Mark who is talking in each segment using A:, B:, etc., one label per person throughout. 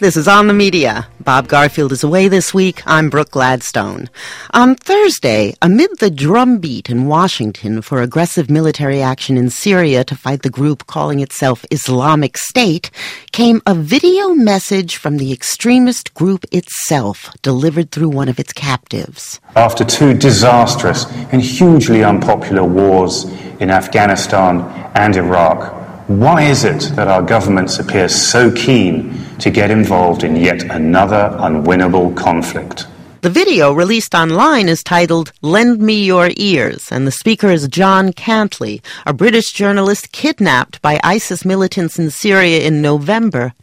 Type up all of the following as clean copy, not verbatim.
A: This is On the Media. Bob Garfield is away this week. I'm Brooke Gladstone. On Thursday, amid the drumbeat in Washington for aggressive military action in Syria to fight the group calling itself Islamic State, came a video message from the extremist group itself, delivered through one of its captives.
B: After two disastrous and hugely unpopular wars in Afghanistan and Iraq, why is it that our governments appear so keen to get involved in yet another unwinnable conflict?
A: The video released online is titled "Lend Me Your Ears," and the speaker is John Cantley, a British journalist kidnapped by ISIS militants in Syria in November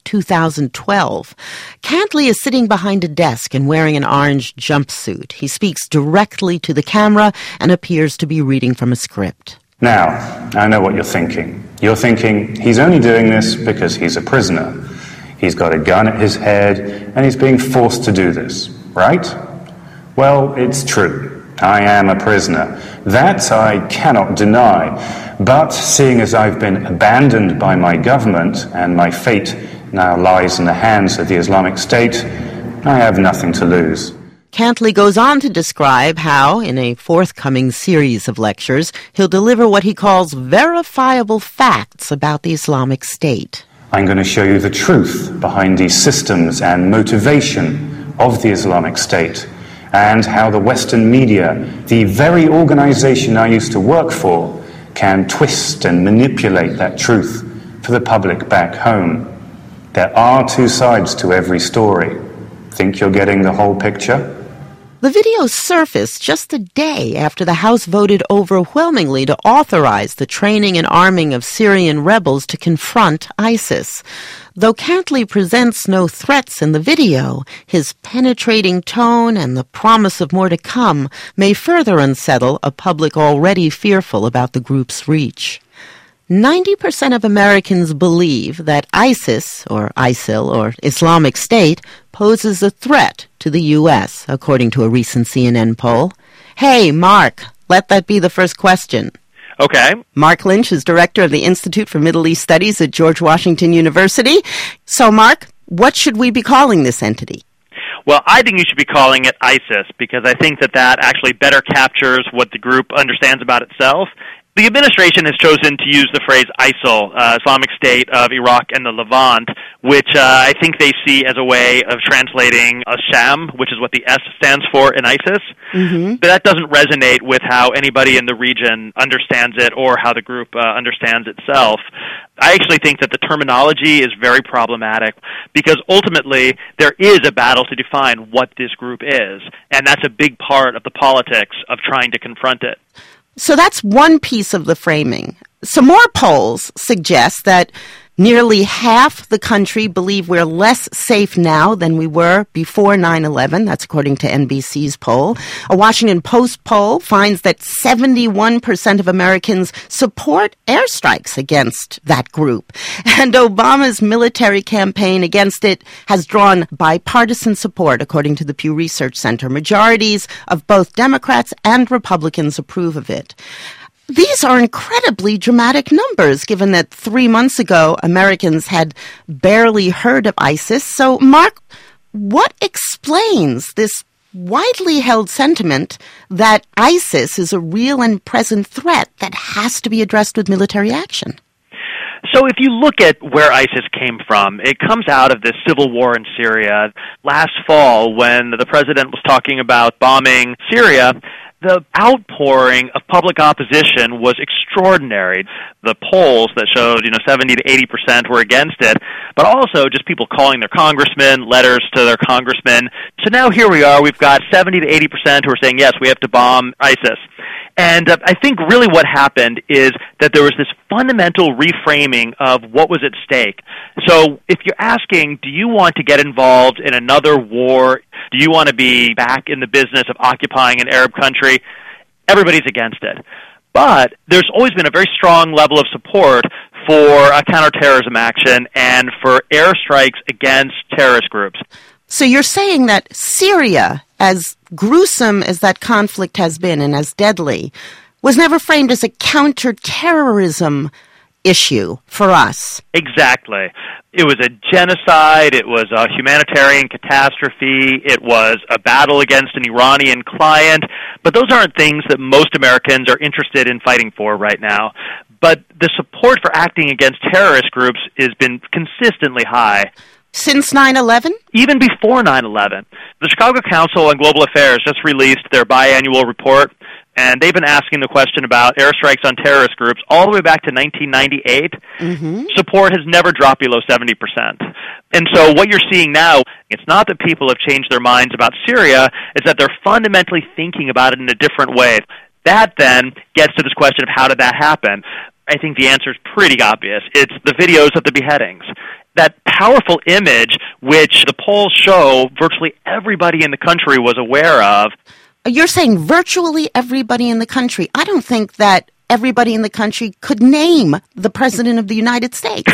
A: 2012. Cantley is sitting behind a desk and wearing an orange jumpsuit. He speaks directly to the camera and appears to be reading from a script.
B: Now, I know what you're thinking. You're thinking he's only doing this because he's a prisoner. He's got a gun at his head and he's being forced to do this, right? Well, it's true. I am a prisoner. That I cannot deny. But seeing as I've been abandoned by my government and my fate now lies in the hands of the Islamic State, I have nothing to lose.
A: Cantley goes on to describe how, in a forthcoming series of lectures, he'll deliver what he calls verifiable facts about the Islamic State.
B: I'm going to show you the truth behind these systems and motivation of the Islamic State, and how the Western media, the very organization I used to work for, can twist and manipulate that truth for the public back home. There are two sides to every story. Think you're getting the whole picture?
A: The video surfaced just a day after the House voted overwhelmingly to authorize the training and arming of Syrian rebels to confront ISIS. Though Cantley presents no threats in the video, his penetrating tone and the promise of more to come may further unsettle a public already fearful about the group's reach. 90% of Americans believe that ISIS, or ISIL, or Islamic State, poses a threat to the U.S., according to a recent CNN poll. Hey, Mark, let that be the first question.
C: Okay.
A: Mark Lynch is director of the Institute for Middle East Studies at George Washington University. So, Mark, what should we be calling this entity?
C: Well, I think you should be calling it ISIS, because I think that actually better captures what the group understands about itself. The administration has chosen to use the phrase ISIL, Islamic State of Iraq and the Levant, which I think they see as a way of translating a sham, which is what the S stands for in ISIS. Mm-hmm. But that doesn't resonate with how anybody in the region understands it or how the group understands itself. I actually think that the terminology is very problematic because ultimately there is a battle to define what this group is, and that's a big part of the politics of trying to confront it.
A: So that's one piece of the framing. Some more polls suggest that nearly half the country believe we're less safe now than we were before 9/11. That's according to NBC's poll. A Washington Post poll finds that 71% of Americans support airstrikes against that group. And Obama's military campaign against it has drawn bipartisan support, according to the Pew Research Center. Majorities of both Democrats and Republicans approve of it. These are incredibly dramatic numbers, given that 3 months ago, Americans had barely heard of ISIS. So, Mark, what explains this widely held sentiment that ISIS is a real and present threat that has to be addressed with military action?
C: So if you look at where ISIS came from, it comes out of this civil war in Syria. Last fall, when the president was talking about bombing Syria, the outpouring of public opposition was extraordinary. The polls that showed, 70 to 80% were against it, but also just people calling their congressmen, letters to their congressmen. So now here we are, we've got 70 to 80% who are saying, yes, we have to bomb ISIS. And I think really what happened is that there was this fundamental reframing of what was at stake. So if you're asking, do you want to get involved in another war? Do you want to be back in the business of occupying an Arab country? Everybody's against it. But there's always been a very strong level of support for counterterrorism action and for airstrikes against terrorist groups.
A: So you're saying that Syria, as gruesome as that conflict has been and as deadly, was never framed as a counterterrorism issue for us.
C: Exactly. It was a genocide, it was a humanitarian catastrophe, it was a battle against an Iranian client, but those aren't things that most Americans are interested in fighting for right now. But the support for acting against terrorist groups has been consistently high.
A: Since 9/11?
C: Even before 9/11. The Chicago Council on Global Affairs just released their biannual report, and they've been asking the question about airstrikes on terrorist groups all the way back to 1998. Support has never dropped below 70%. And so what you're seeing now, it's not that people have changed their minds about Syria, it's that they're fundamentally thinking about it in a different way. That then gets to this question of how did that happen? I think the answer is pretty obvious. It's the videos of the beheadings. That powerful image, which the polls show virtually everybody in the country was aware of.
A: You're saying virtually everybody in the country. I don't think that everybody in the country could name the President of the United States.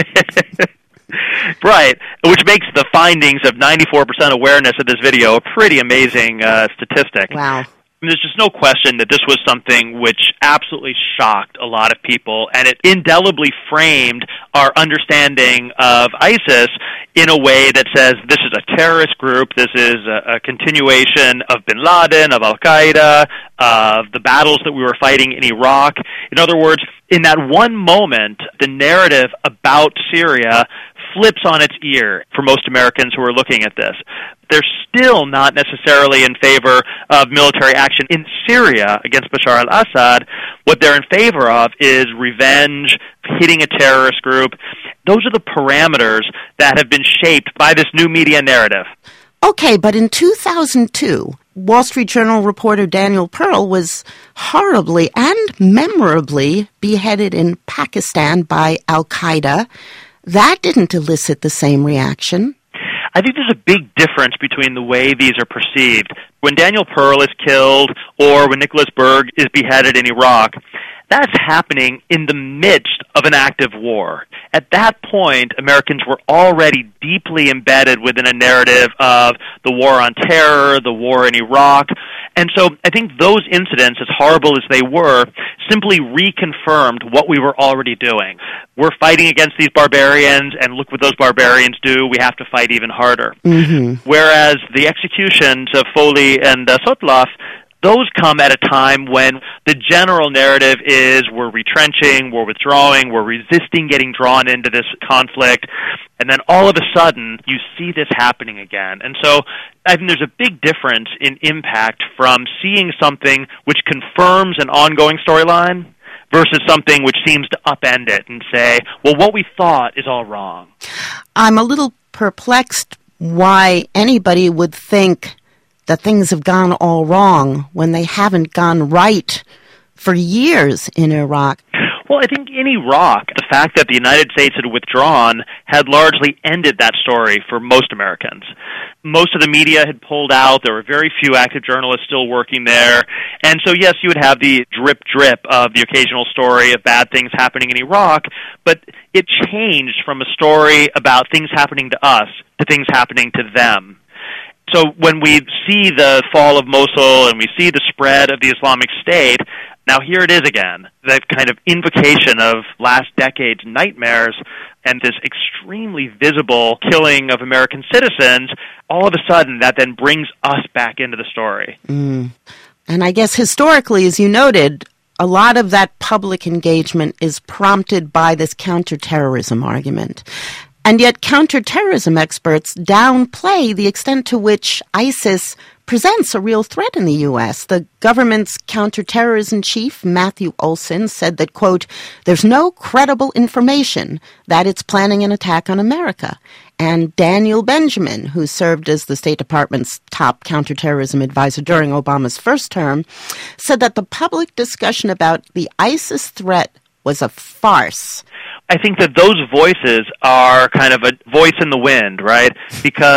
C: Right, which makes the findings of 94% awareness of this video a pretty amazing statistic.
A: Wow.
C: There's just no question that this was something which absolutely shocked a lot of people, and it indelibly framed our understanding of ISIS in a way that says this is a terrorist group, this is a continuation of bin Laden, of Al-Qaeda, of the battles that we were fighting in Iraq. In other words, in that one moment, the narrative about Syria flips on its ear for most Americans who are looking at this. They're still not necessarily in favor of military action in Syria against Bashar al-Assad. What they're in favor of is revenge, hitting a terrorist group. Those are the parameters that have been shaped by this new media narrative.
A: Okay, but in 2002, Wall Street Journal reporter Daniel Pearl was horribly and memorably beheaded in Pakistan by Al-Qaeda. That didn't elicit the same reaction.
C: I think there's a big difference between the way these are perceived. When Daniel Pearl is killed or when Nicholas Berg is beheaded in Iraq, that's happening in the midst of an active war. At that point, Americans were already deeply embedded within a narrative of the war on terror, the war in Iraq. And so I think those incidents, as horrible as they were, simply reconfirmed what we were already doing. We're fighting against these barbarians, and look what those barbarians do. We have to fight even harder. Whereas the executions of Foley and Sotloff, those come at a time when the general narrative is we're retrenching, we're withdrawing, we're resisting getting drawn into this conflict, and then all of a sudden you see this happening again. And so I think there's a big difference in impact from seeing something which confirms an ongoing storyline versus something which seems to upend it and say, well, what we thought is all wrong.
A: I'm a little perplexed why anybody would think that things have gone all wrong when they haven't gone right for years in Iraq.
C: Well, I think in Iraq, the fact that the United States had withdrawn had largely ended that story for most Americans. Most of the media had pulled out. There were very few active journalists still working there. And so, yes, you would have the drip of the occasional story of bad things happening in Iraq, but it changed from a story about things happening to us to things happening to them. So when we see the fall of Mosul and we see the spread of the Islamic State, now here it is again, that kind of invocation of last decade's nightmares and this extremely visible killing of American citizens, all of a sudden that then brings us back into the story.
A: And I guess historically, as you noted, a lot of that public engagement is prompted by this counterterrorism argument. And yet counterterrorism experts downplay the extent to which ISIS presents a real threat in the U.S. The government's counterterrorism chief, Matthew Olson, said that, quote, there's no credible information that it's planning an attack on America. And Daniel Benjamin, who served as the State Department's top counterterrorism advisor during Obama's first term, said that the public discussion about the ISIS threat was a farce.
C: I think that those voices are kind of a voice in the wind, right? Because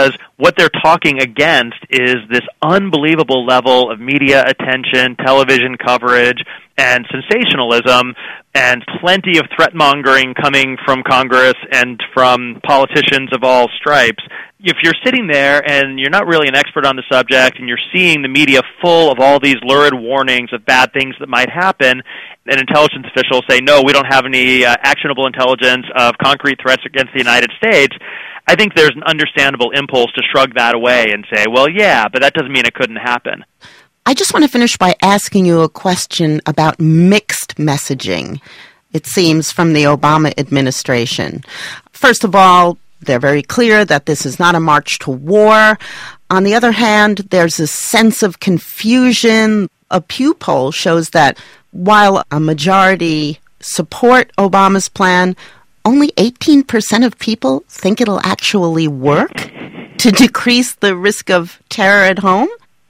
C: what they're talking against is this unbelievable level of media attention, television coverage, and sensationalism, and plenty of threat-mongering coming from Congress and from politicians of all stripes. If you're sitting there and you're not really an expert on the subject and you're seeing the media full of all these lurid warnings of bad things that might happen, and intelligence officials say, no, we don't have any actionable intelligence of concrete threats against the United States, I think there's an understandable impulse to shrug that away and say, well, yeah, but that doesn't mean it couldn't happen.
A: I just want to finish by asking you a question about mixed messaging, it seems, from the Obama administration. First of all, they're very clear that this is not a march to war. On the other hand, there's a sense of confusion. A Pew poll shows that while a majority support Obama's plan, only 18% of people think it'll actually work to decrease the risk of terror at home.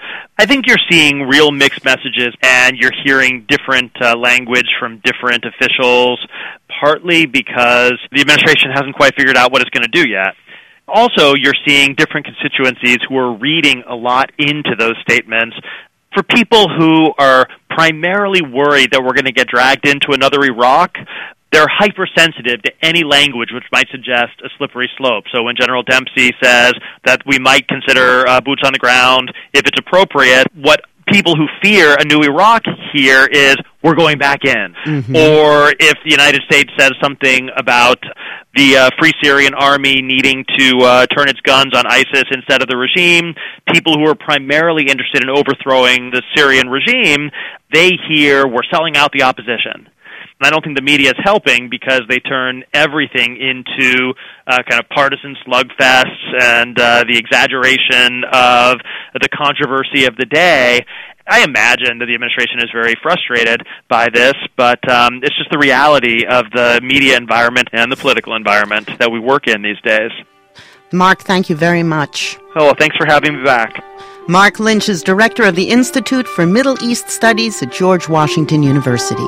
C: I think you're seeing real mixed messages, and you're hearing different language from different officials, partly because the administration hasn't quite figured out what it's going to do yet. Also, you're seeing different constituencies who are reading a lot into those statements. For people who are primarily worried that we're going to get dragged into another Iraq, they're hypersensitive to any language which might suggest a slippery slope. So when General Dempsey says that we might consider boots on the ground if it's appropriate, what people who fear a new Iraq hear is we're going back in. Mm-hmm. Or if the United States says something about the Free Syrian Army needing to turn its guns on ISIS instead of the regime, people who are primarily interested in overthrowing the Syrian regime, they hear we're selling out the opposition. And I don't think the media is helping because they turn everything into kind of partisan slugfests and the exaggeration of the controversy of the day. I imagine that the administration is very frustrated by this, but it's just the reality of the media environment and the political environment that we work in these days.
A: Mark, thank you very much.
C: Oh, thanks for having me back.
A: Mark Lynch is director of the Institute for Middle East Studies at George Washington University.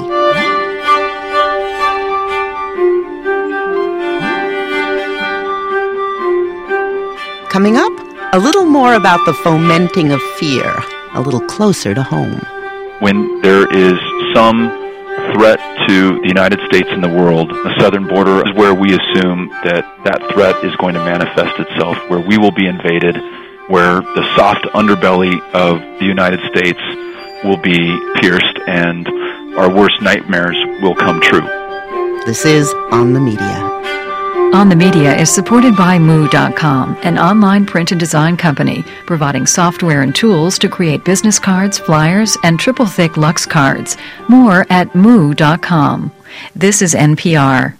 A: Coming up, a little more about the fomenting of fear, a little closer to home.
D: When there is some threat to the United States and the world, the southern border is where we assume that that threat is going to manifest itself, where we will be invaded, where the soft underbelly of the United States will be pierced and our worst nightmares will come true.
A: This is On the Media.
E: On the Media is supported by Moo.com, an online print and design company providing software and tools to create business cards, flyers, and triple-thick Lux cards. More at Moo.com. This is NPR.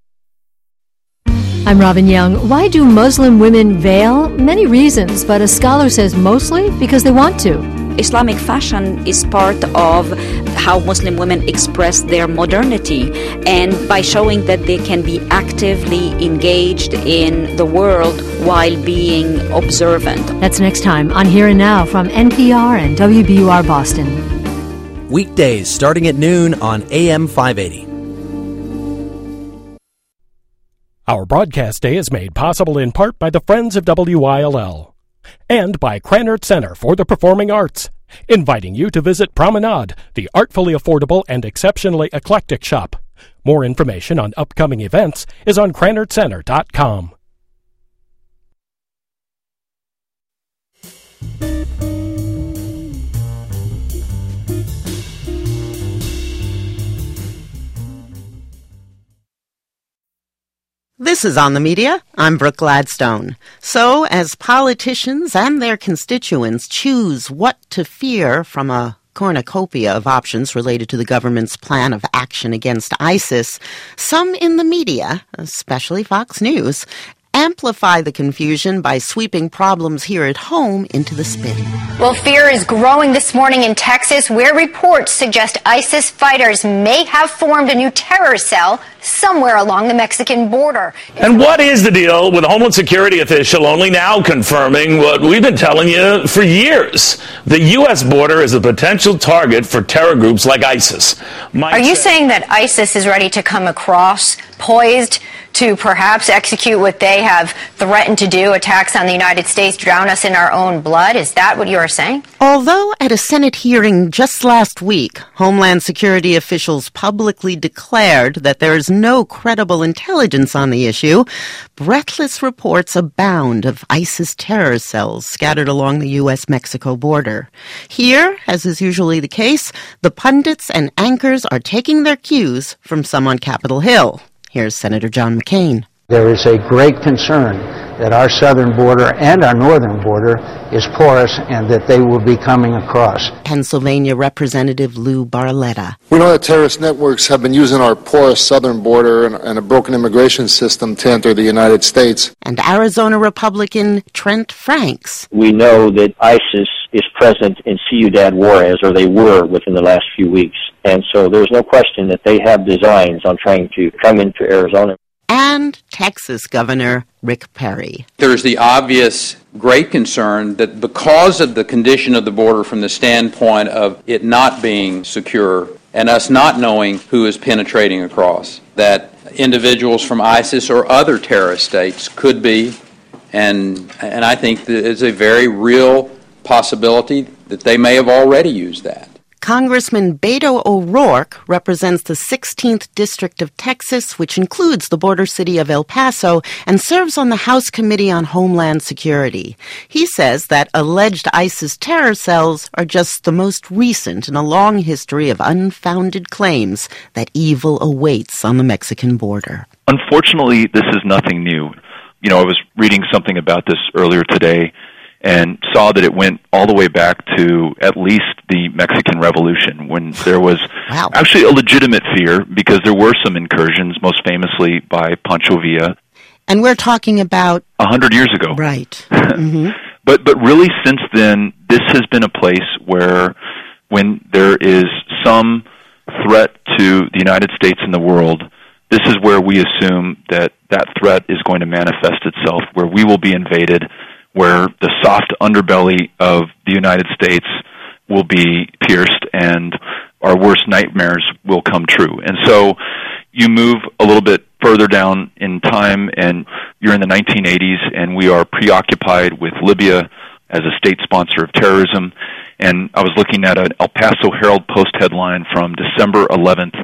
F: I'm Robin Young. Why do Muslim women veil? Many reasons, but a scholar says mostly because they want to.
G: Islamic fashion is part of how Muslim women express their modernity, and by showing that they can be actively engaged in the world while being observant.
F: That's next time on Here and Now from NPR and WBUR Boston.
H: Weekdays starting at noon on AM 580.
I: Our broadcast day is made possible in part by the Friends of WILL and by Krannert Center for the Performing Arts, inviting you to visit Promenade, the artfully affordable and exceptionally eclectic shop. More information on upcoming events is on KrannertCenter.com.
A: This is On the Media. I'm Brooke Gladstone. So, as politicians and their constituents choose what to fear from a cornucopia of options related to the government's plan of action against ISIS, some in the media, especially Fox News, amplify the confusion by sweeping problems here at home into the spin.
J: Well, fear is growing this morning in Texas, where reports suggest ISIS fighters may have formed a new terror cell somewhere along the Mexican border.
K: And what is the deal with a Homeland Security official only now confirming what we've been telling you for years? The U.S. border is a potential target for terror groups like ISIS.
J: Are you saying that ISIS is ready to come across, poised to perhaps execute what they have threatened to do, attacks on the United States, drown us in our own blood? Is that what you are saying?
A: Although at a Senate hearing just last week, Homeland Security officials publicly declared that there is no credible intelligence on the issue, breathless reports abound of ISIS terror cells scattered along the U.S.-Mexico border. Here, as is usually the case, the pundits and anchors are taking their cues from some on Capitol Hill. Here's Senator John McCain.
L: There is a great concern that our southern border and our northern border is porous and that they will be coming across.
A: Pennsylvania Representative Lou Barletta.
M: We know that terrorist networks have been using our porous southern border and a broken immigration system to enter the United States.
A: And Arizona Republican Trent Franks.
N: We know that ISIS is present in Ciudad Juarez, or they were within the last few weeks. And so there's no question that they have designs on trying to come into Arizona.
A: And Texas Governor Rick Perry.
O: There's the obvious great concern that because of the condition of the border from the standpoint of it not being secure and us not knowing who is penetrating across, that individuals from ISIS or other terrorist states could be, and I think that it's a very real possibility that they may have already used that.
A: Congressman Beto O'Rourke represents the 16th District of Texas, which includes the border city of El Paso, and serves on the House Committee on Homeland Security. He says that alleged ISIS terror cells are just the most recent in a long history of unfounded claims that evil awaits on the Mexican border.
D: Unfortunately, this is nothing new. You know, I was reading something about this earlier today and saw that it went all the way back to at least the Mexican Revolution, when there was actually a legitimate fear because there were some incursions, most famously by Pancho Villa.
A: And we're talking about
D: 100 years ago.
A: Right. Mm-hmm.
D: But really since then, this has been a place where when there is some threat to the United States and the world, this is where we assume that that threat is going to manifest itself, where we will be invaded, where the soft underbelly of the United States will be pierced and our worst nightmares will come true. And so you move a little bit further down in time and you're in the 1980s and we are preoccupied with Libya as a state sponsor of terrorism. And I was looking at an El Paso Herald-Post headline from December 11th,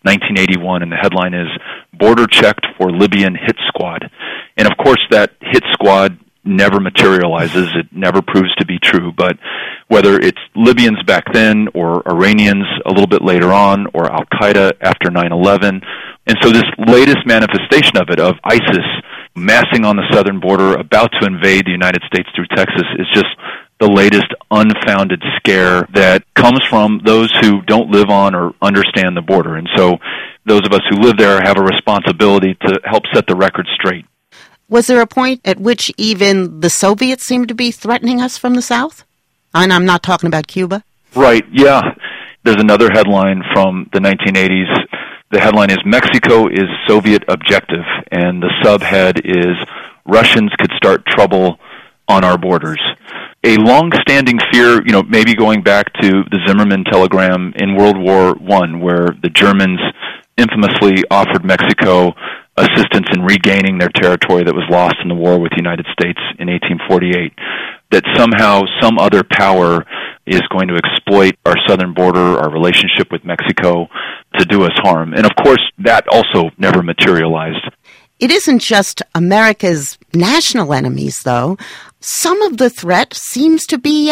D: 1981, and the headline is, "Border Checked for Libyan Hit Squad." And of course that hit squad never materializes. It never proves to be true. But whether it's Libyans back then or Iranians a little bit later on or Al-Qaeda after 9/11. And so this latest manifestation of it, of ISIS massing on the southern border, about to invade the United States through Texas, is just the latest unfounded scare that comes from those who don't live on or understand the border. And so those of us who live there have a responsibility to help set the record straight.
A: Was there a point at which even the Soviets seemed to be threatening us from the south? And I'm not talking about Cuba.
D: Right, yeah. There's another headline from the 1980s. The headline is, "Mexico is Soviet objective," and the subhead is, "Russians could start trouble on our borders." A long-standing fear, you know, maybe going back to the Zimmerman telegram in World War I, where the Germans infamously offered Mexico assistance in regaining their territory that was lost in the war with the United States in 1848, that somehow some other power is going to exploit our southern border, our relationship with Mexico, to do us harm. And of course, that also never materialized.
A: It isn't just America's national enemies, though. Some of the threat seems to be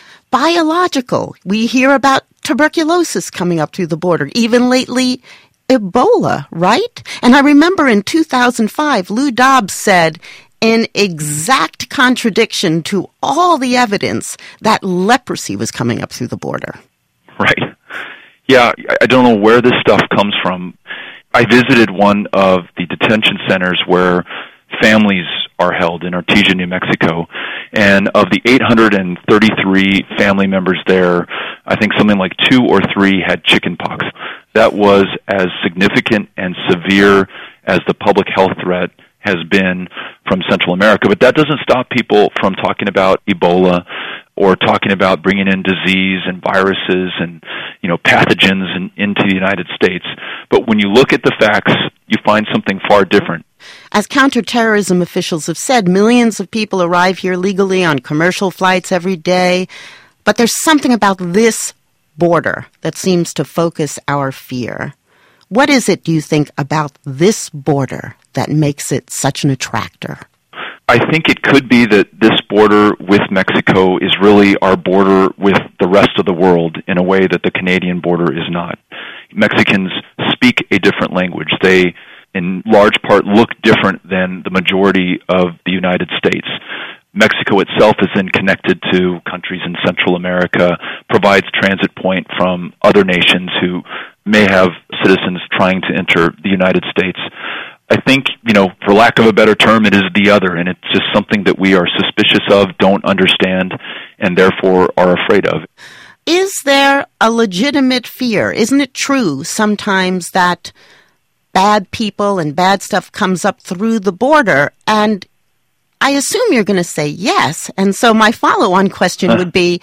A: biological. We hear about tuberculosis coming up through the border, even lately Ebola, right? And I remember in 2005, Lou Dobbs said, in exact contradiction to all the evidence, that leprosy was coming up through the border.
D: Right. Yeah, I don't know where this stuff comes from. I visited one of the detention centers where families are held in Artesia, New Mexico, and of the 833 family members there, I think something like 2 or 3 had chickenpox. That was as significant and severe as the public health threat has been from Central America. But that doesn't stop people from talking about Ebola. or talking about bringing in disease and viruses and, pathogens into the United States. But when you look at the facts, you find something far different.
A: As counterterrorism officials have said, millions of people arrive here legally on commercial flights every day. But there's something about this border that seems to focus our fear. What is it, do you think, about this border that makes it such an attractor?
D: I think it could be that this border with Mexico is really our border with the rest of the world in a way that the Canadian border is not. Mexicans speak a different language. They, in large part, look different than the majority of the United States. Mexico itself is then connected to countries in Central America, provides transit point from other nations who may have citizens trying to enter the United States. I think, for lack of a better term, it is the other, and it's just something that we are suspicious of, don't understand, and therefore are afraid of.
A: Is there a legitimate fear? Isn't it true sometimes that bad people and bad stuff comes up through the border? And I assume you're going to say yes. And so my follow-on question would be,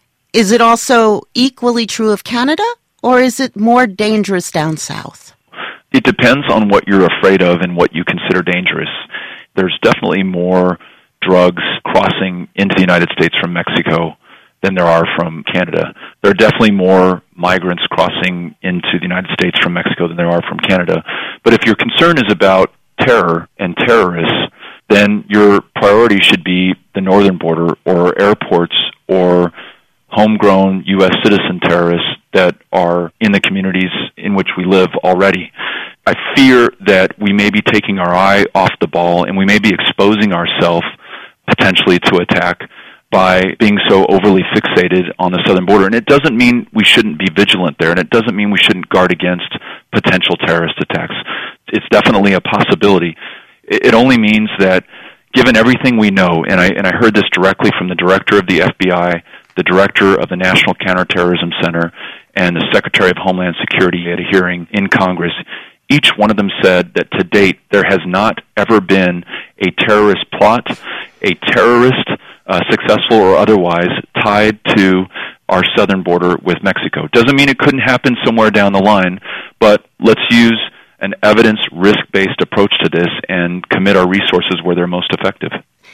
A: is it also equally true of Canada, or is it more dangerous down south?
D: It depends on what you're afraid of and what you consider dangerous. There's definitely more drugs crossing into the United States from Mexico than there are from Canada. There are definitely more migrants crossing into the United States from Mexico than there are from Canada. But if your concern is about terror and terrorists, then your priority should be the northern border or airports or homegrown U.S. citizen terrorists that are in the communities in which we live already. I fear that we may be taking our eye off the ball and we may be exposing ourselves potentially to attack by being so overly fixated on the southern border. And it doesn't mean we shouldn't be vigilant there, and it doesn't mean we shouldn't guard against potential terrorist attacks. It's definitely a possibility. It only means that given everything we know, and I heard this directly from the director of the FBI, the director of the National Counterterrorism Center, and the Secretary of Homeland Security at a hearing in Congress, each one of them said that to date there has not ever been a terrorist plot, a terrorist, successful or otherwise, tied to our southern border with Mexico. Doesn't mean it couldn't happen somewhere down the line, but let's use an evidence risk-based approach to this and commit our resources where they're most effective.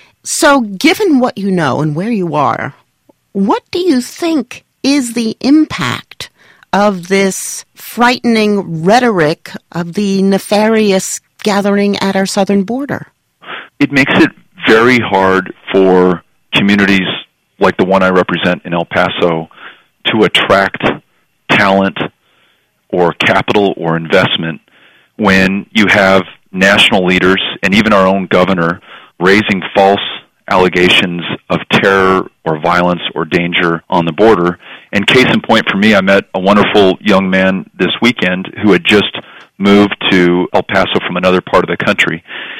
A: So given what you know and where you are, what do you think is the impact of this frightening rhetoric of the nefarious gathering at our southern border?
D: It makes it very hard for communities like the one I represent in El Paso to attract talent or capital or investment when you have national leaders and even our own governor raising false allegations of terror or violence or danger on the border. And case in point for me, I met a wonderful young man this weekend who had just moved to El Paso from another part of the country.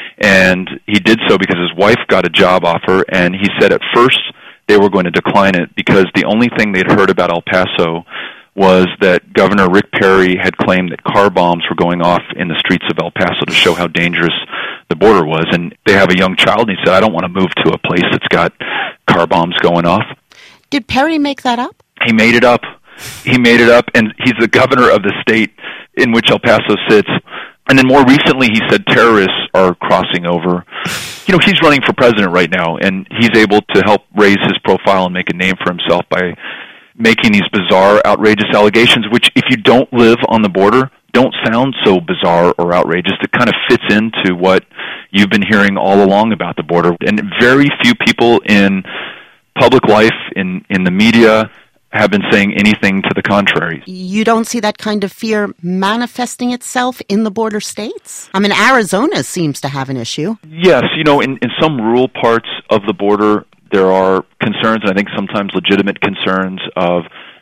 D: And he did so because his wife got a job offer, and he said at first they were going to decline it because the only thing they'd heard about El Paso was that Governor Rick Perry had claimed that car bombs were going off in the streets of El Paso to show how dangerous the border was. And they have a young child, and he said, I don't want to move to a place that's got car bombs going off.
A: Did Perry make that up?
D: He made it up. He made it up, and he's the governor of the state in which El Paso sits. And then more recently, he said terrorists are crossing over. You know, he's running for president right now, and he's able to help raise his profile and make a name for himself by making these bizarre, outrageous allegations, which, if you don't live on the border, don't sound so bizarre or outrageous. It kind of fits into what you've been hearing all along about the border. And very few people in public life, in the media, have been saying anything to the contrary.
A: You don't see that kind of fear manifesting itself in the border states? I mean, Arizona seems to have an issue.
D: Yes, you know, in some rural parts of the border, there are concerns, and I think sometimes legitimate concerns, of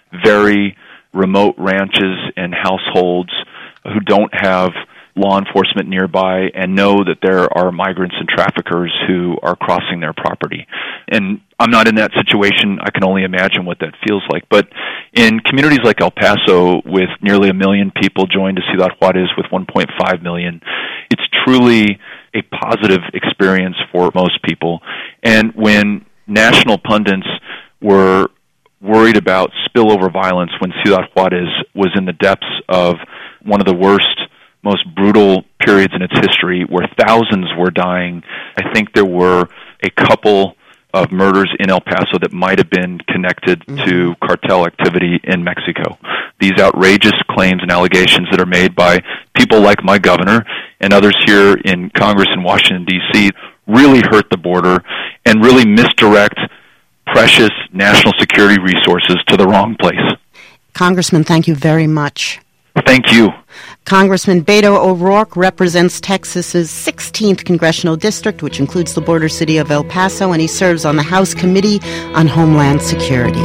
D: very remote ranches and households who don't have law enforcement nearby and know that there are migrants and traffickers who are crossing their property. And I'm not in that situation. I can only imagine what that feels like. But in communities like El Paso, with nearly 1 million people joined to Ciudad Juarez with 1.5 million, it's truly a positive experience for most people. And when national pundits were worried about spillover violence when Ciudad Juarez was in the depths of one of the worst, most brutal periods in its history where thousands were dying. I think there were a couple of murders in El Paso that might have been connected to cartel activity in Mexico. These outrageous claims and allegations that are made by people like my governor and others here in Congress in Washington, D.C. really hurt the border and really misdirect precious national security resources to the wrong place.
A: Congressman, thank you very much.
D: Thank you.
A: Congressman Beto O'Rourke represents Texas's 16th congressional district, which includes the border city of El Paso, and he serves on the House Committee on Homeland Security.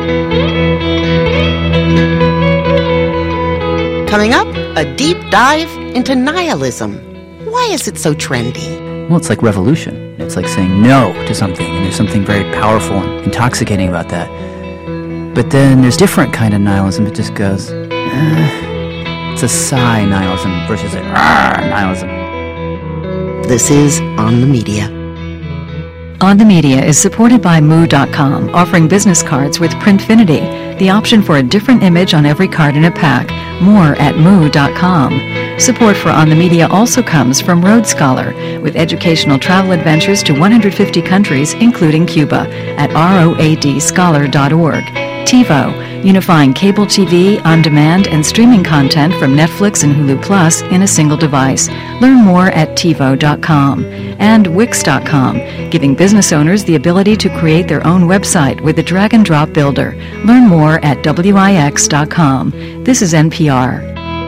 A: Coming up, a deep dive into nihilism. Why is it so trendy?
P: Well, it's like revolution. It's like saying no to something, and there's something very powerful and intoxicating about that. But then there's different kind of nihilism. It just goes, it's a sigh nihilism versus a nihilism.
A: This is On the Media.
E: On the Media is supported by Moo.com, offering business cards with Printfinity, the option for a different image on every card in a pack. More at Moo.com. Support for On the Media also comes from Road Scholar, with educational travel adventures to 150 countries, including Cuba, at roadscholar.org. TiVo, unifying cable TV, on-demand, and streaming content from Netflix and Hulu Plus in a single device. Learn more at TiVo.com. And Wix.com, giving business owners the ability to create their own website with the drag-and-drop builder. Learn more at Wix.com. This is NPR.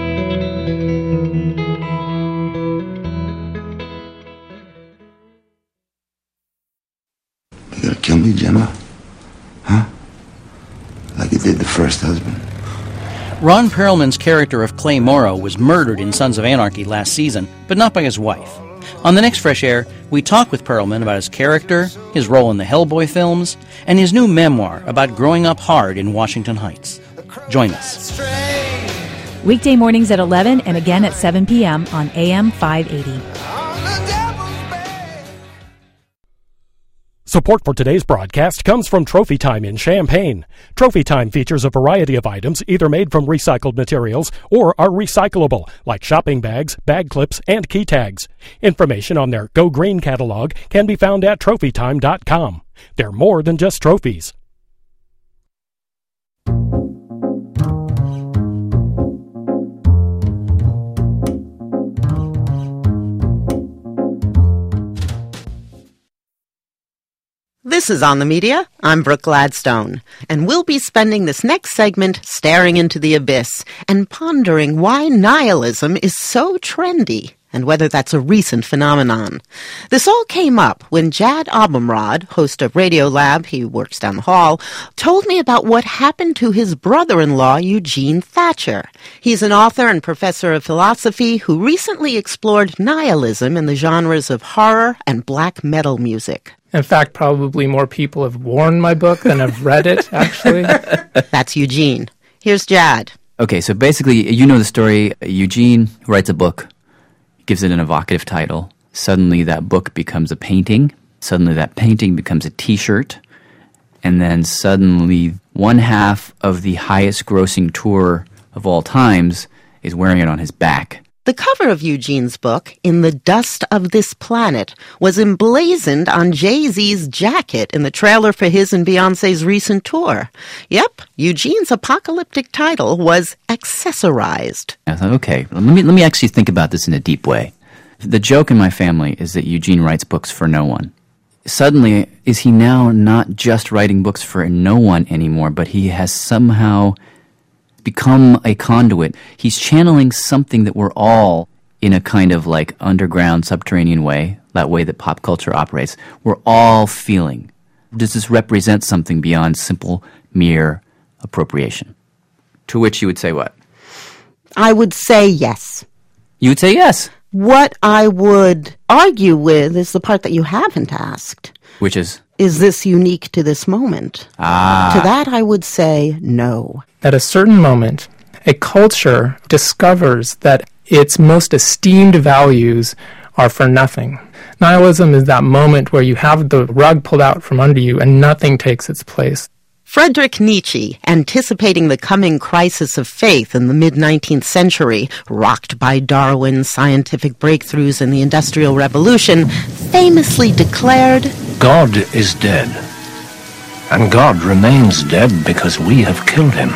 Q: You gonna kill me, Gemma? Huh? Like you did the first husband.
R: Ron Perlman's character of Clay Morrow was murdered in Sons of Anarchy last season, but not by his wife. On the next Fresh Air, we talk with Perlman about his character, his role in the Hellboy films, and his new memoir about growing up hard in Washington Heights. Join us.
S: Weekday mornings at 11 and again at 7 p.m. on AM 580.
I: Support for today's broadcast comes from Trophy Time in Champaign. Trophy Time features a variety of items either made from recycled materials or are recyclable, like shopping bags, bag clips, and key tags. Information on their Go Green catalog can be found at trophytime.com. They're more than just trophies.
A: This is On the Media. I'm Brooke Gladstone, and we'll be spending this next segment staring into the abyss and pondering why nihilism is so trendy and whether that's a recent phenomenon. This all came up when Jad Abumrad, host of Radio Lab, he works down the hall, told me about what happened to his brother-in-law, Eugene Thatcher. He's an author and professor of philosophy who recently explored nihilism in the genres of horror and black metal music.
T: In fact, probably more people have worn my book than have read it, actually.
A: That's Eugene. Here's Jad.
P: Okay, so basically, you know the story. Eugene writes a book, gives it an evocative title. Suddenly that book becomes a painting. Suddenly that painting becomes a T-shirt. And then suddenly one half of the highest grossing tour of all times is wearing it on his back.
A: The cover of Eugene's book, In the Dust of This Planet, was emblazoned on Jay-Z's jacket in the trailer for his and Beyoncé's recent tour. Yep, Eugene's apocalyptic title was accessorized.
P: I thought, okay, let me actually think about this in a deep way. The joke in my family is that Eugene writes books for no one. Suddenly, is he now not just writing books for no one anymore, but he has somehow become a conduit. He's channeling something that we're all, in a kind of like underground, subterranean way, that way that pop culture operates, we're all feeling. Does this represent something beyond simple, mere appropriation? To which you would say what?
A: I would say yes.
P: You would say yes.
A: What I would argue with is the part that you haven't asked.
P: Which is?
A: Is this unique to this moment? To that I would say no.
T: At a certain moment, a culture discovers that its most esteemed values are for nothing. Nihilism is that moment where you have the rug pulled out from under you and nothing takes its place.
A: Friedrich Nietzsche, anticipating the coming crisis of faith in the mid-19th century, rocked by Darwin's scientific breakthroughs in the Industrial Revolution, famously declared,
U: God is dead, and God remains dead because we have killed him.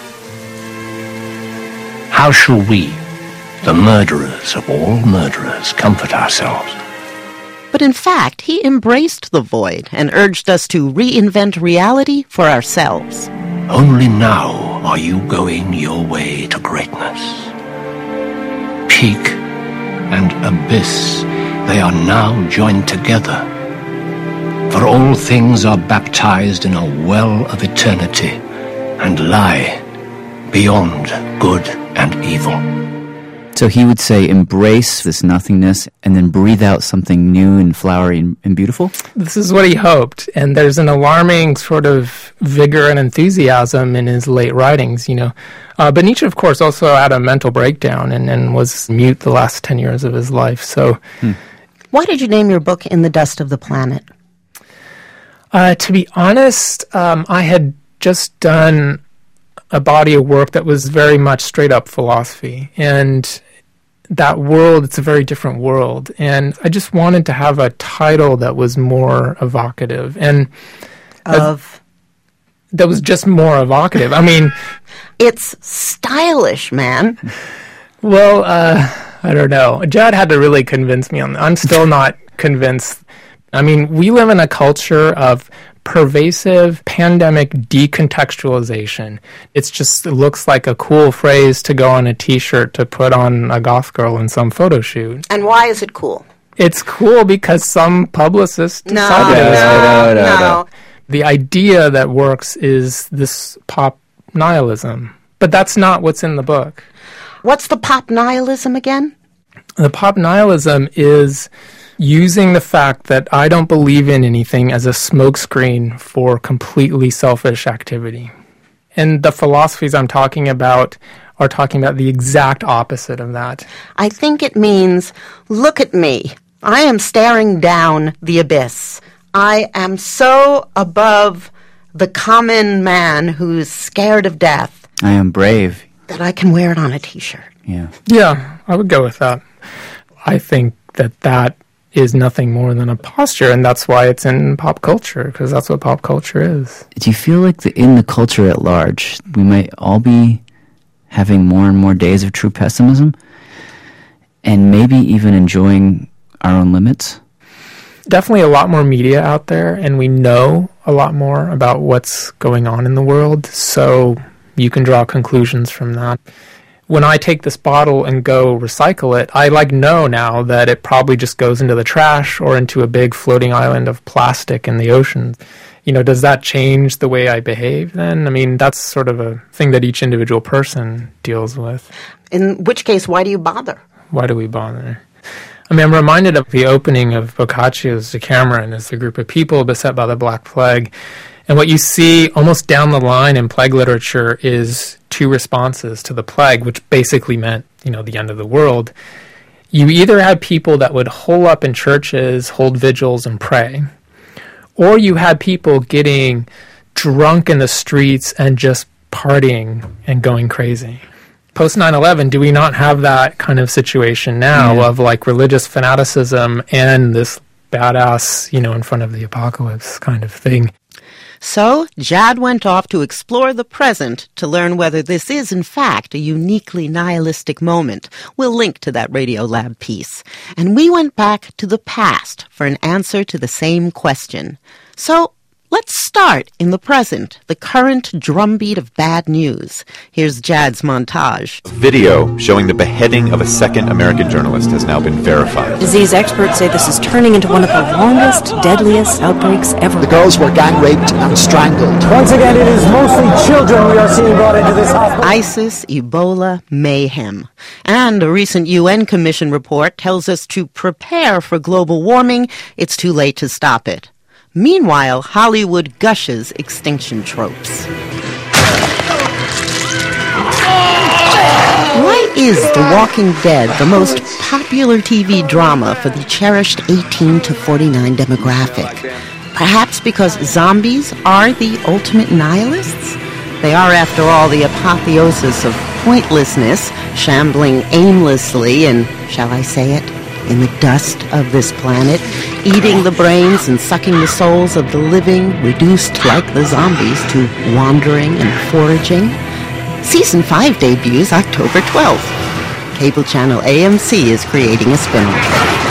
U: How shall we, the murderers of all murderers, comfort ourselves?
A: But in fact, he embraced the void and urged us to reinvent reality for ourselves.
U: Only now are you going your way to greatness. Peak and abyss, they are now joined together. For all things are baptized in a well of eternity and lie beyond good and evil.
P: So he would say, embrace this nothingness and then breathe out something new and flowery and beautiful?
T: This is what he hoped. And there's an alarming sort of vigor and enthusiasm in his late writings, But Nietzsche, of course, also had a mental breakdown and was mute the last 10 years of his life. So,
A: Why did you name your book In the Dust of the Planet?
T: To be honest, I had just done a body of work that was very much straight up philosophy. And that world, it's a very different world. And I just wanted to have a title that was more evocative. And that was just more evocative. I mean,
A: it's stylish, man.
T: Well, I don't know. Jad had to really convince me on that. I'm still not convinced. I mean, we live in a culture of pervasive pandemic decontextualization. It looks like a cool phrase to go on a t-shirt to put on a goth girl in some photo shoot.
A: And why is it cool?
T: It's cool because some publicist decided it was cool.
A: No.
T: The idea that works is this pop nihilism. But that's not what's in the book.
A: What's the pop nihilism again?
T: The pop nihilism is using the fact that I don't believe in anything as a smokescreen for completely selfish activity. And the philosophies I'm talking about are talking about the exact opposite of that.
A: I think it means, look at me. I am staring down the abyss. I am so above the common man who's scared of death.
P: I am brave.
A: That I can wear it on a t-shirt.
T: Yeah, I would go with that. I think that is nothing more than a posture, and that's why it's in pop culture, because that's what pop culture is.
P: Do you feel like in the culture at large, we might all be having more and more days of true pessimism, and maybe even enjoying our own limits?
T: Definitely a lot more media out there, and we know a lot more about what's going on in the world, so you can draw conclusions from that. When I take this bottle and go recycle it, I know now that it probably just goes into the trash or into a big floating island of plastic in the ocean. Does that change the way I behave then? I mean, that's sort of a thing that each individual person deals with.
A: In which case, why do you bother?
T: Why do we bother? I mean, I'm reminded of the opening of Boccaccio's Decameron as a group of people beset by the Black Plague. And what you see almost down the line in plague literature is two responses to the plague, which basically meant, the end of the world. You either had people that would hole up in churches, hold vigils, and pray, or you had people getting drunk in the streets and just partying and going crazy. Post 9/11, do we not have that kind of situation now of religious fanaticism and this badass, in front of the apocalypse kind of thing?
A: So, Jad went off to explore the present to learn whether this is, in fact, a uniquely nihilistic moment. We'll link to that Radiolab piece. And we went back to the past for an answer to the same question. So, let's start in the present, the current drumbeat of bad news. Here's Jad's montage.
V: Video showing the beheading of a second American journalist has now been verified.
W: Disease experts say this is turning into one of the longest, deadliest outbreaks ever.
X: The girls were gang raped and strangled.
Y: Once again, it is mostly children we are seeing brought into this hospital.
A: ISIS, Ebola, mayhem. And a recent UN Commission report tells us to prepare for global warming. It's too late to stop it. Meanwhile, Hollywood gushes extinction tropes. Why is The Walking Dead the most popular TV drama for the cherished 18 to 49 demographic? Perhaps because zombies are the ultimate nihilists? They are, after all, the apotheosis of pointlessness, shambling aimlessly in, shall I say it, in the dust of this planet, eating the brains and sucking the souls of the living, reduced like the zombies to wandering and foraging. Season 5 debuts October 12th. Cable channel AMC is creating a spin-off.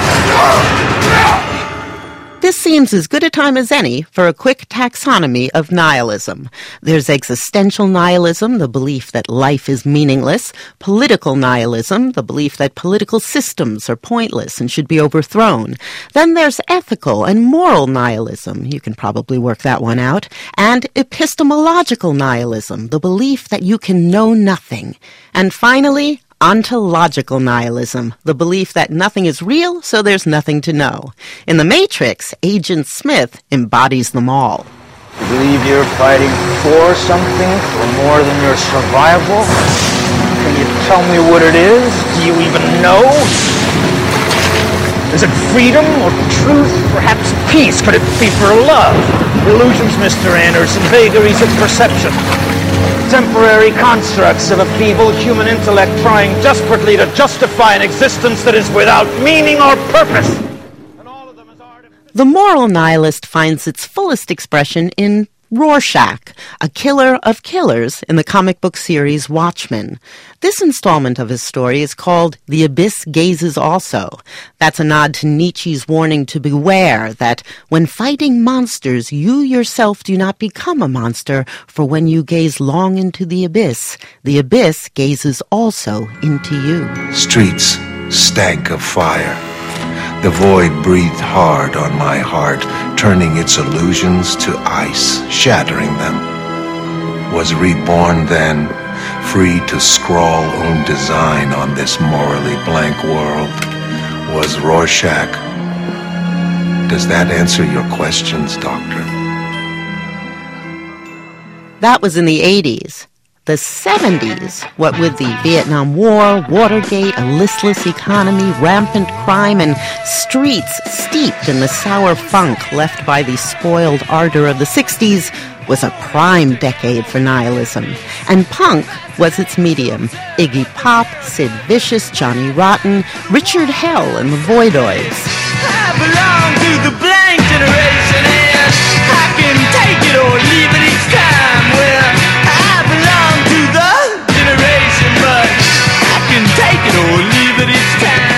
A: This seems as good a time as any for a quick taxonomy of nihilism. There's existential nihilism, the belief that life is meaningless; political nihilism, the belief that political systems are pointless and should be overthrown. Then there's ethical and moral nihilism, you can probably work that one out; and epistemological nihilism, the belief that you can know nothing. And finally, ontological nihilism, the belief that nothing is real, so there's nothing to know. In The Matrix, Agent Smith embodies them all.
B: You believe you're fighting for something, for more than your survival? Can you tell me what it is? Do you even know? Is it freedom or truth? Perhaps peace? Could it be for love? Illusions, Mr. Anderson, vagaries of perception. Temporary constructs of a feeble human intellect trying desperately to justify an existence that is without meaning or purpose.
A: The moral nihilist finds its fullest expression in Rorschach, a killer of killers in the comic book series Watchmen. This installment of his story is called The Abyss Gazes Also. That's a nod to Nietzsche's warning to beware that when fighting monsters, you yourself do not become a monster, for when you gaze long into the abyss gazes also into you.
Q: Streets stank of fire. The void breathed hard on my heart, turning its illusions to ice, shattering them. Was reborn then, free to scrawl own design on this morally blank world. Was Rorschach. Does that answer your questions, Doctor?
A: That was in the 80s. The 70s, what with the Vietnam War, Watergate, a listless economy, rampant crime, and streets steeped in the sour funk left by the spoiled ardor of the 60s, was a prime decade for nihilism. And punk was its medium. Iggy Pop, Sid Vicious, Johnny Rotten, Richard Hell, and the Voidoids.
C: I belong to the blank generation, and I can take it or leave it each time. Well, I belong to the generation, but I can take it or leave it each time.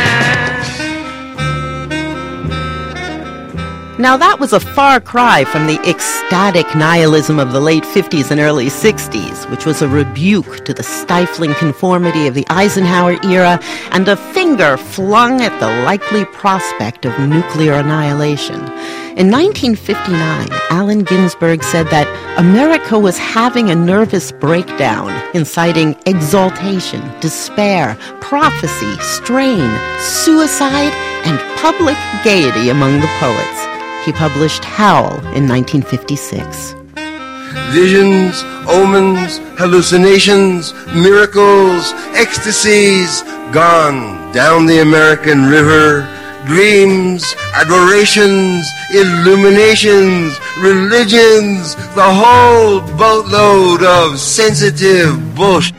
A: Now that was a far cry from the ecstatic nihilism of the late 50s and early 60s, which was a rebuke to the stifling conformity of the Eisenhower era and a finger flung at the likely prospect of nuclear annihilation. In 1959, Allen Ginsberg said that America was having a nervous breakdown, inciting exaltation, despair, prophecy, strain, suicide, and public gaiety among the poets. He published Howl in 1956.
Q: Visions, omens, hallucinations, miracles, ecstasies, gone down the American river. Dreams, adorations, illuminations, religions, the whole boatload of sensitive bullshit.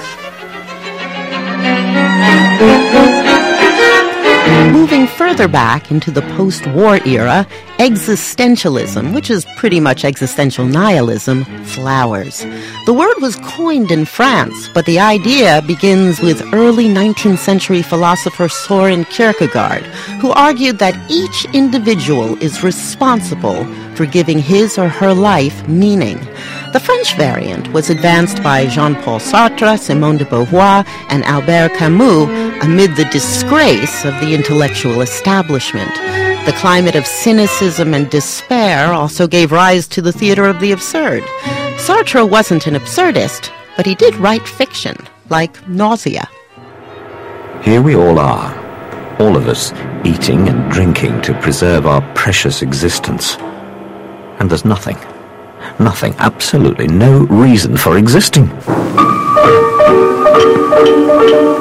A: Moving further back into the post-war era, existentialism, which is pretty much existential nihilism, flowers. The word was coined in France, but the idea begins with early 19th century philosopher Soren Kierkegaard, who argued that each individual is responsible for giving his or her life meaning. The French variant was advanced by Jean-Paul Sartre, Simone de Beauvoir, and Albert Camus amid the disgrace of the intellectual establishment. The climate of cynicism and despair also gave rise to the theater of the absurd. Sartre wasn't an absurdist, but he did write fiction, like Nausea.
F: Here we all are, all of us eating and drinking to preserve our precious existence. And there's nothing, absolutely no reason for existing.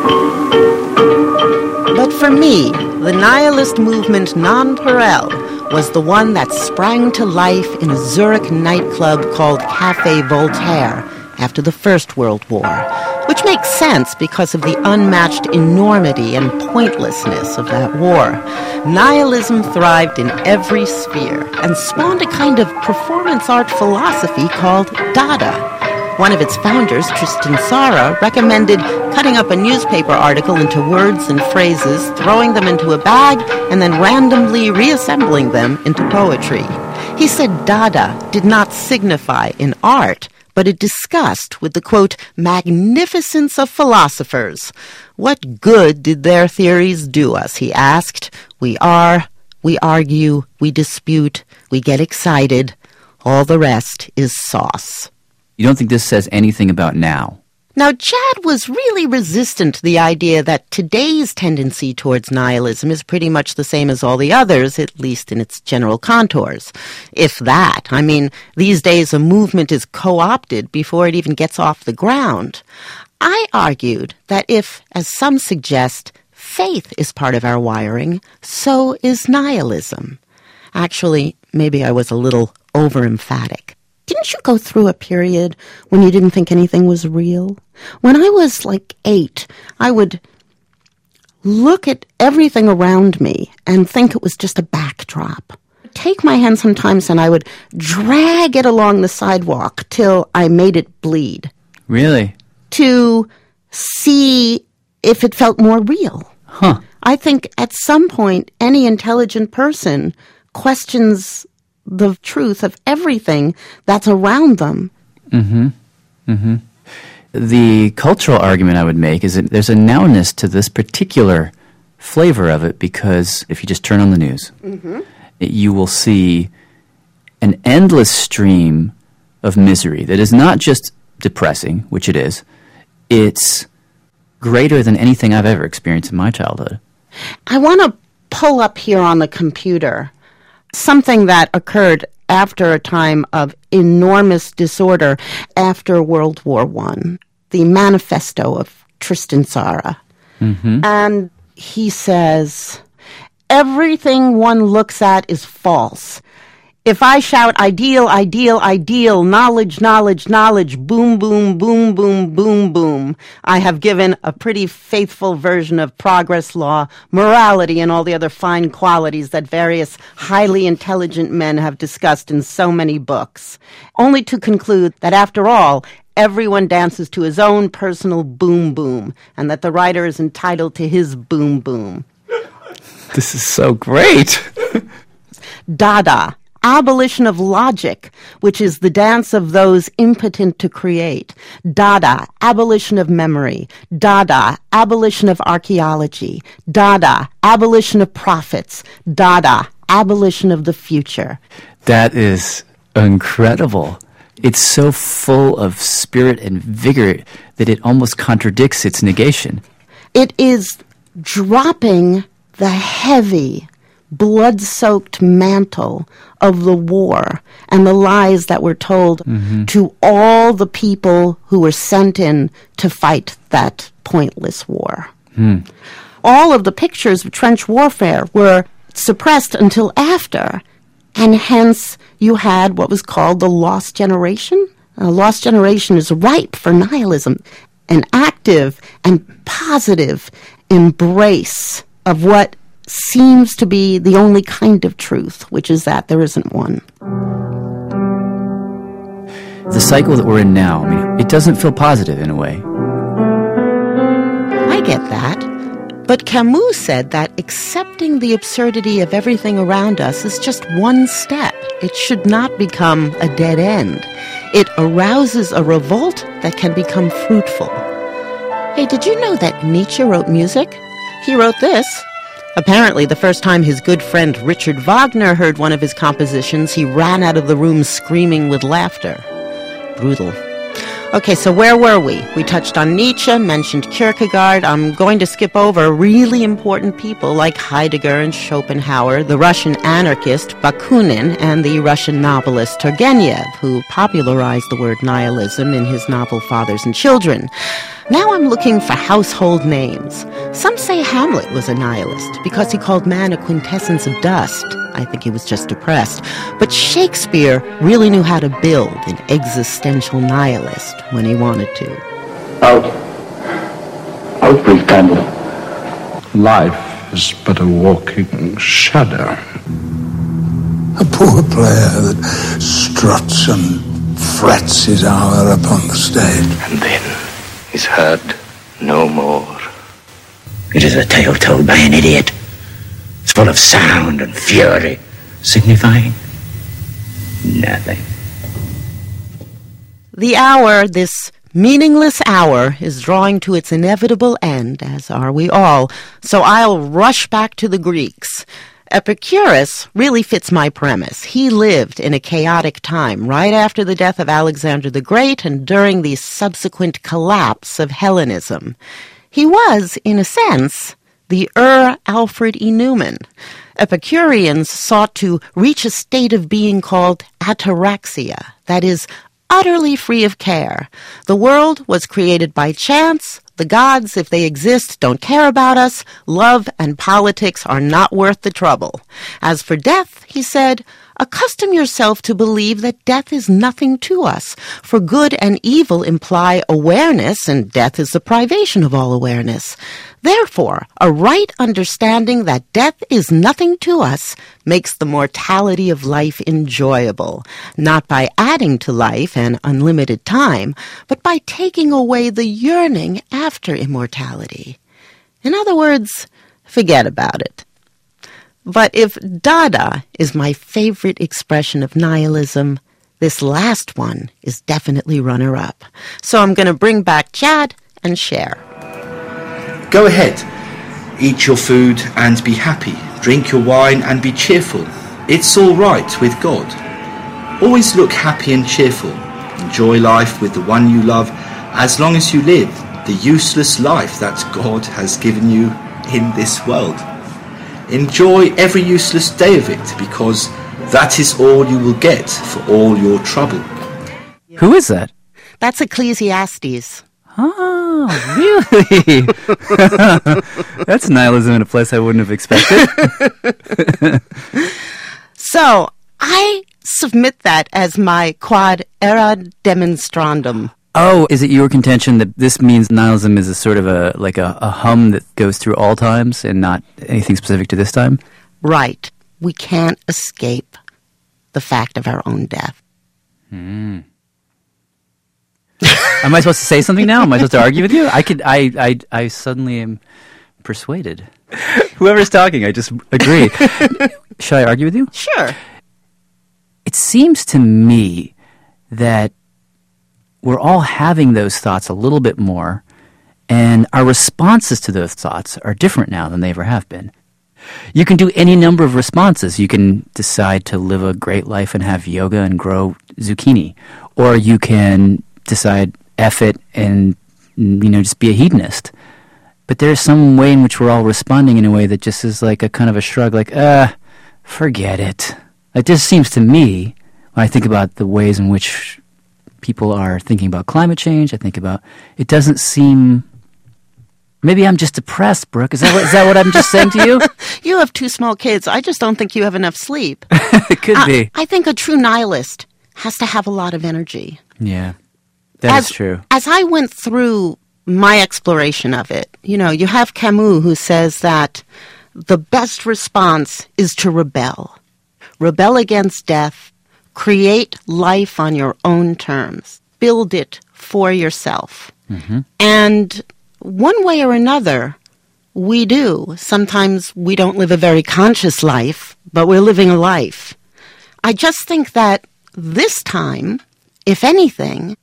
A: But for me, the nihilist movement nonpareil was the one that sprang to life in a Zurich nightclub called Café Voltaire after the First World War, which makes sense because of the unmatched enormity and pointlessness of that war. Nihilism thrived in every sphere and spawned a kind of performance art philosophy called Dada. One of its founders, Tristan Tzara, recommended cutting up a newspaper article into words and phrases, throwing them into a bag, and then randomly reassembling them into poetry. He said Dada did not signify in art, but it discussed with the, quote, magnificence of philosophers. What good did their theories do us, he asked. We argue, we dispute, we get excited. All the rest is sauce.
P: You don't think this says anything about now?
A: Now, Chad was really resistant to the idea that today's tendency towards nihilism is pretty much the same as all the others, at least in its general contours. If that. I mean, these days a movement is co-opted before it even gets off the ground. I argued that if, as some suggest, faith is part of our wiring, so is nihilism. Actually, maybe I was a little over-emphatic. Didn't you go through a period when you didn't think anything was real? When I was like 8, I would look at everything around me and think it was just a backdrop. Take my hand sometimes and I would drag it along the sidewalk till I made it bleed.
P: Really?
A: To see if it felt more real.
P: Huh.
A: I think at some point any intelligent person questions the truth of everything that's around them.
P: Mm-hmm. Mm-hmm. The cultural argument I would make is that there's a nowness to this particular flavor of it because if you just turn on the news, you will see an endless stream of misery that is not just depressing, which it is, it's greater than anything I've ever experienced in my childhood.
A: I want to pull up here on the computer something that occurred after a time of enormous disorder after World War I, the manifesto of Tristan Tzara. And he says, everything one looks at is false. If I shout ideal, ideal, ideal, knowledge, knowledge, knowledge, boom, boom, boom, boom, boom, boom, I have given a pretty faithful version of progress law, morality, and all the other fine qualities that various highly intelligent men have discussed in so many books, only to conclude that after all, everyone dances to his own personal boom boom, and that the writer is entitled to his boom boom.
P: This is so great.
A: Dada. Abolition of logic, which is the dance of those impotent to create. Dada, abolition of memory. Dada, abolition of archaeology. Dada, abolition of prophets. Dada, abolition of the future.
P: That is incredible. It's so full of spirit and vigor that it almost contradicts its negation.
A: It is dropping the heavy, blood-soaked mantle of the war and the lies that were told to all the people who were sent in to fight that pointless war. All of the pictures of trench warfare were suppressed until after, and hence you had what was called the lost generation. A lost generation is ripe for nihilism, an active and positive embrace of what seems to be the only kind of truth, which is that there isn't one.
P: The cycle that we're in now, I mean, it doesn't feel positive in a way.
A: I get that. But Camus said that accepting the absurdity of everything around us is just one step. It should not become a dead end. It arouses a revolt that can become fruitful. Hey, did you know that Nietzsche wrote music? He wrote this. Apparently, the first time his good friend Richard Wagner heard one of his compositions, he ran out of the room screaming with laughter. Brutal. Okay, so where were we? We touched on Nietzsche, mentioned Kierkegaard. I'm going to skip over really important people like Heidegger and Schopenhauer, the Russian anarchist Bakunin, and the Russian novelist Turgenev, who popularized the word nihilism in his novel Fathers and Children. Now I'm looking for household names. Some say Hamlet was a nihilist because he called man a quintessence of dust. I think he was just depressed. But Shakespeare really knew how to build an existential nihilist when he wanted to.
U: Out, brief candle. Life is but a walking shadow.
G: A poor player that struts and frets his hour upon the stage.
U: And then is heard no more.
H: It is a tale told by an idiot. It's full of sound and fury, signifying nothing.
A: The hour, this meaningless hour, is drawing to its inevitable end, as are we all, so I'll rush back to the Greeks. Epicurus really fits my premise. He lived in a chaotic time, right after the death of Alexander the Great and during the subsequent collapse of Hellenism. He was, in a sense, the Alfred E. Neumann. Epicureans sought to reach a state of being called ataraxia, that is, utterly free of care. The world was created by chance. The gods, if they exist, don't care about us. Love and politics are not worth the trouble. As for death, he said, accustom yourself to believe that death is nothing to us, for good and evil imply awareness, and death is the privation of all awareness. Therefore, a right understanding that death is nothing to us makes the mortality of life enjoyable, not by adding to life an unlimited time, but by taking away the yearning after immortality. In other words, forget about it. But if Dada is my favorite expression of nihilism, this last one is definitely runner-up. So I'm going to bring back Chad and share.
J: Go ahead. Eat your food and be happy. Drink your wine and be cheerful. It's all right with God. Always look happy and cheerful. Enjoy life with the one you love as long as you live the useless life that God has given you in this world. Enjoy every useless day of it, because that is all you will get for all your trouble.
P: Who is that?
A: That's Ecclesiastes.
P: Oh, really? That's nihilism in a place I wouldn't have expected.
A: So, I submit that as my quad era demonstrandum.
P: Oh, is it your contention that this means nihilism is a sort of a hum that goes through all times and not anything specific to this time?
A: Right. We can't escape the fact of our own death.
P: Am I supposed to say something now? Am I supposed to argue with you? I suddenly am persuaded. Whoever's talking, I just agree. Should I argue with you?
A: Sure.
P: It seems to me that we're all having those thoughts a little bit more, and our responses to those thoughts are different now than they ever have been. You can do any number of responses. You can decide to live a great life and have yoga and grow zucchini. Or you can decide, F it, and just be a hedonist. But there's some way in which we're all responding in a way that just is like a kind of a shrug, like, forget it. It just seems to me, when I think about the ways in which people are thinking about climate change, I think about, it doesn't seem... Maybe I'm just depressed, Brooke. Is that what I'm just saying to you?
A: You have 2 small kids. I just don't think you have enough sleep.
P: It could be.
A: I think a true nihilist has to have a lot of energy.
P: Yeah, that is true.
A: As I went through my exploration of it, you have Camus who says that the best response is to rebel. Rebel against death. Create life on your own terms. Build it for yourself.
P: Mm-hmm.
A: And one way or another, we do. Sometimes we don't live a very conscious life, but we're living a life. I just think that this time, if anything,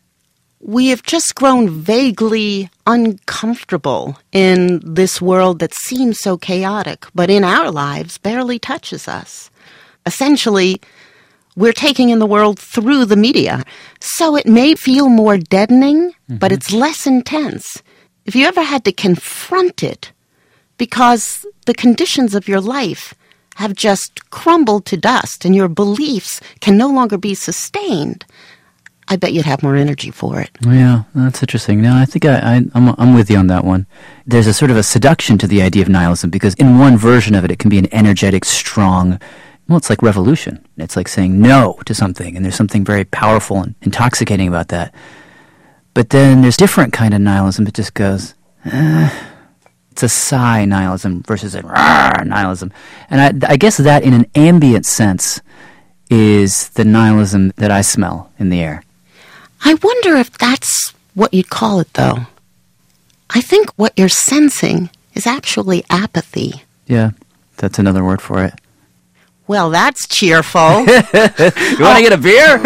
A: we have just grown vaguely uncomfortable in this world that seems so chaotic, but in our lives barely touches us. Essentially, we're taking in the world through the media. So it may feel more deadening, but it's less intense. If you ever had to confront it because the conditions of your life have just crumbled to dust and your beliefs can no longer be sustained, I bet you'd have more energy for it.
P: Yeah, that's interesting. No, I think I'm with you on that one. There's a sort of a seduction to the idea of nihilism because in one version of it, it can be an energetic, strong, well, it's like revolution. It's like saying no to something, and there's something very powerful and intoxicating about that. But then there's different kind of nihilism that just goes, it's a sigh nihilism versus a rawr nihilism. And I guess that in an ambient sense is the nihilism that I smell in the air.
A: I wonder if that's what you'd call it, though. I think what you're sensing is actually apathy.
P: Yeah, that's another word for it.
A: Well, that's cheerful.
P: You want to get a beer?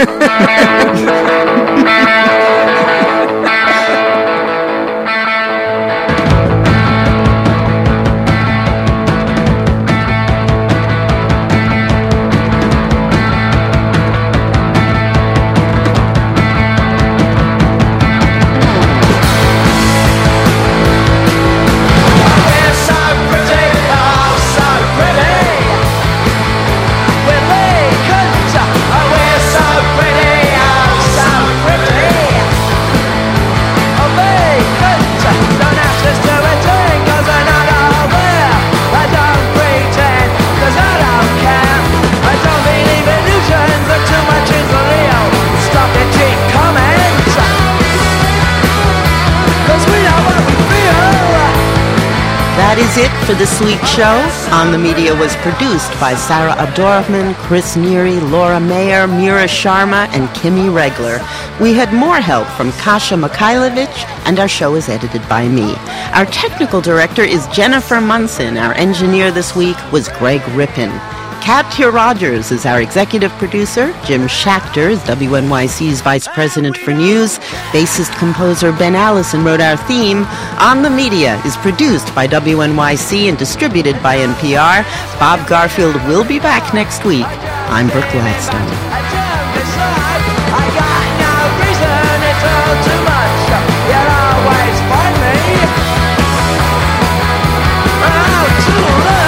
A: That is it for this week's show. On the Media was produced by Sarah Abdorahman, Chris Neary, Laura Mayer, Mira Sharma, and Kimmy Regler. We had more help from Kasia Mikhailovich, and our show is edited by me. Our technical director is Jennifer Munson. Our engineer this week was Greg Rippin. Kat Rogers is our executive producer. Jim Schachter is WNYC's vice president for news. Bassist-composer Ben Allison wrote our theme. On the Media is produced by WNYC and distributed by NPR. Bob Garfield will be back next week. I'm Brooke Gladstone.